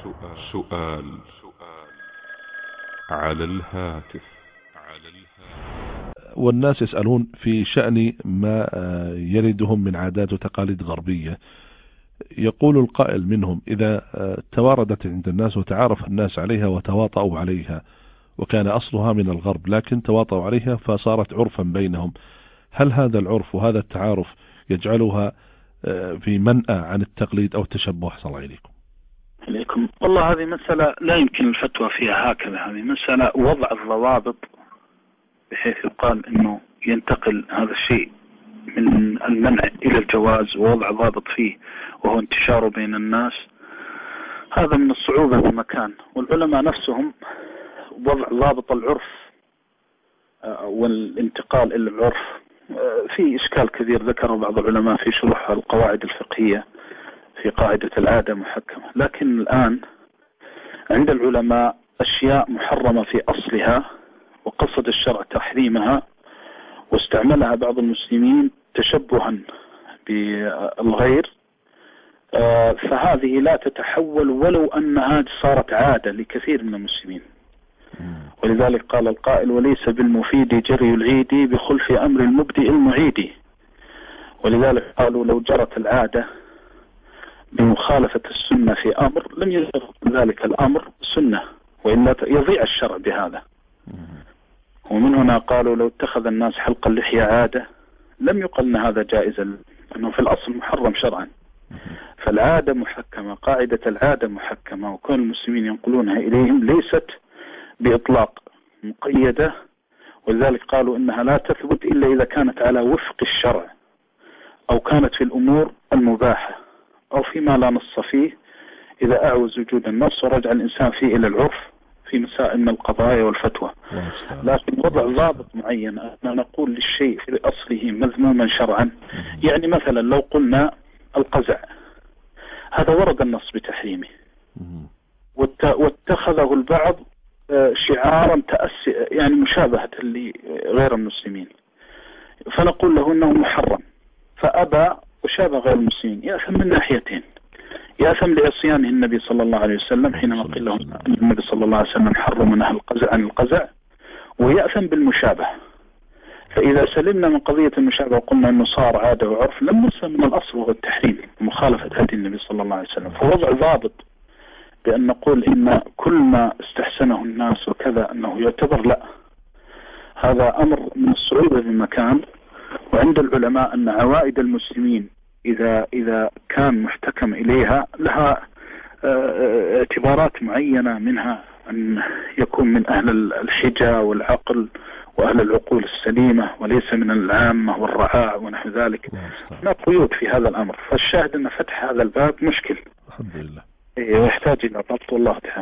سؤال على الهاتف. والناس يسألون في شأن ما يردهم من عادات وتقاليد غربية. يقول القائل منهم: إذا تواردت عند الناس وتعارف الناس عليها وتواطؤوا عليها، وكان أصلها من الغرب لكن تواطؤوا عليها فصارت عرفا بينهم، هل هذا العرف وهذا التعارف يجعلها في منأى عن التقليد أو التشبه؟ صلى الله عليكم. والله هذه مسألة لا يمكن الفتوى فيها هكذا. هذه مسألة وضع الضوابط بحيث يقال أنه ينتقل هذا الشيء من المنع إلى الجواز، ووضع ضابط فيه وهو انتشاره بين الناس. هذا من الصعوبة بمكان، والعلماء نفسهم وضع ضابط العرف والانتقال إلى العرف في إشكال كبير ذكره بعض العلماء في شروح القواعد الفقهية في قاعدة العادة محكمة. لكن الآن عند العلماء أشياء محرمة في أصلها وقصد الشرع تحريمها، واستعملها بعض المسلمين تشبها بالغير، فهذه لا تتحول ولو أنها صارت عادة لكثير من المسلمين. ولذلك قال القائل: وليس بالمفيد جري العيد بخلف أمر المبدئ المعيد. ولذلك قالوا: لو جرت العادة بمخالفة السنة في أمر لم يصير ذلك الأمر سنة، وإلا يضيع الشرع بهذا. ومن هنا قالوا: لو اتخذ الناس حلق اللحية عادة لم يقل أن هذا جائزا، لأنه في الأصل محرم شرعا. فالعادة محكمة، قاعدة العادة محكمة، وكون المسلمين ينقلونها إليهم ليست بإطلاق مقيدة. ولذلك قالوا إنها لا تثبت إلا إذا كانت على وفق الشرع، أو كانت في الأمور المباحة، أو فيما لا نص فيه، إذا أعوز وجود النص ورجع الإنسان فيه إلى العرف في مسائل من القضايا والفتوى. لكن وضع ضابط معين أن نقول للشيء في أصله مذموما شرعا، يعني مثلا لو قلنا القزع، هذا ورد النص بتحريمه واتخذه البعض شعارا يعني مشابهة لغير المسلمين، فنقول له أنه محرم، فأبى وشابه غير المسلمين، يأثم من ناحيتين: يأثم لعصيانه النبي صلى الله عليه وسلم حينما قيل له النبي صلى الله عليه وسلم حرم نهى القزع عن القزع، ويأثم بالمشابه. فإذا سلمنا من قضية المشابهة وقلنا أنه صار عادة وعرف، لم نسلم من الأصل وهو التحريم ومخالفة هدي النبي صلى الله عليه وسلم. فوضع ضابط بأن نقول إن كل ما استحسنه الناس وكذا أنه يعتبر، لا، هذا أمر من الصعوبة بمكان. وعند العلماء أن عوائد المسلمين إذا كان محتكم إليها لها اعتبارات معينة، منها أن يكون من أهل الحجة والعقل وأهل العقول السليمة، وليس من العامة والرعاع ونحو ذلك. هناك قيود في هذا الأمر، فالشاهد أن فتح هذا الباب مشكل، الحمد لله، ويحتاج إلى ضبط. والله تعالى